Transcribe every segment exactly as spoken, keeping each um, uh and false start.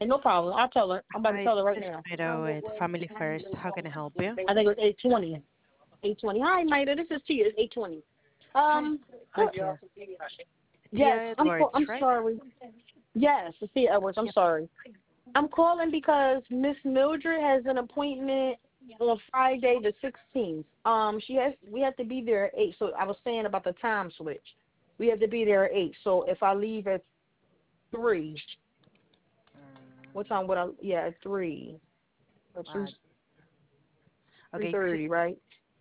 Hey, no problem. I'll tell her. I'm about to Hi, tell her right this is now. Maida with Family First. How can I help you? I think it was eight twenty. Eight twenty. Hi, Maida. This is Tia. It's eight twenty. Hi. Um. Hi, Tia. Yes. Tia I'm. Edwards, co- I'm right? sorry. Yes, it's Tia Edwards. I'm Yep. sorry. I'm calling because Miss Mildred has an appointment on Friday the sixteenth. Um. She has. We have to be there at eight. So I was saying about the time switch. We have to be there at eight. So if I leave at three, what Mm, time would I? Yeah, at three. Or two. uh, Three okay. So, thirty, right?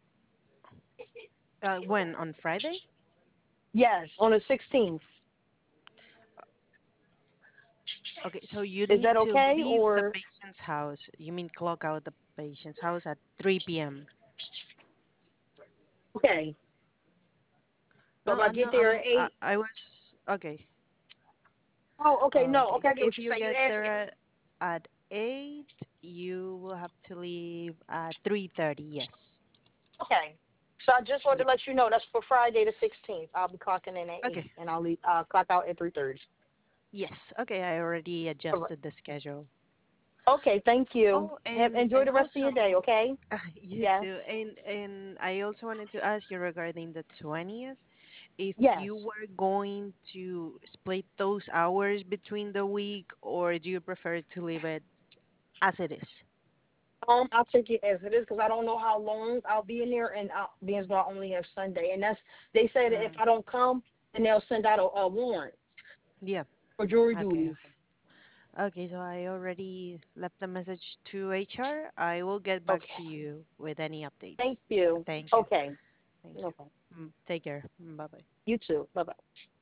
uh, when? On Friday? Yes, on the sixteenth. Okay. So you Is need that to okay? leave the Or patient's house. You mean clock out the patient's house at three p m. okay? So No, if I uh, no. get there Um, at I, eight. I was okay. Oh, okay. No, Okay. okay. I So get what if you're you saying. get You there asking? at, at eight, you will have to leave at three thirty. Yes. Okay. So I just wanted Yep. to let you know that's for Friday the sixteenth. I'll be clocking in at eight, Okay. and I'll leave. Uh, clock out at three thirty. Yes. Okay. I already All right. adjusted the schedule. Okay. Thank you. Oh, Have and enjoy and the rest of your day. also, Okay. you Yes. too. And and I also wanted to ask you regarding the twentieth, if Yes. you were going to split those hours between the week, or do you prefer to leave it as it is? Um, I'll take it as it is because I don't know how long I'll be in there, and I'll, being as I only have Sunday, and that's they say that if Mm, I don't come, then they'll send out a, a warrant yeah. for jury Okay. duties. Okay. Okay. So I already left the message to H R. I will get back Okay. to you with any updates. Thank you. Thank you. Okay. Thank you. Okay. Mm, take care. Bye bye. You too. Bye bye.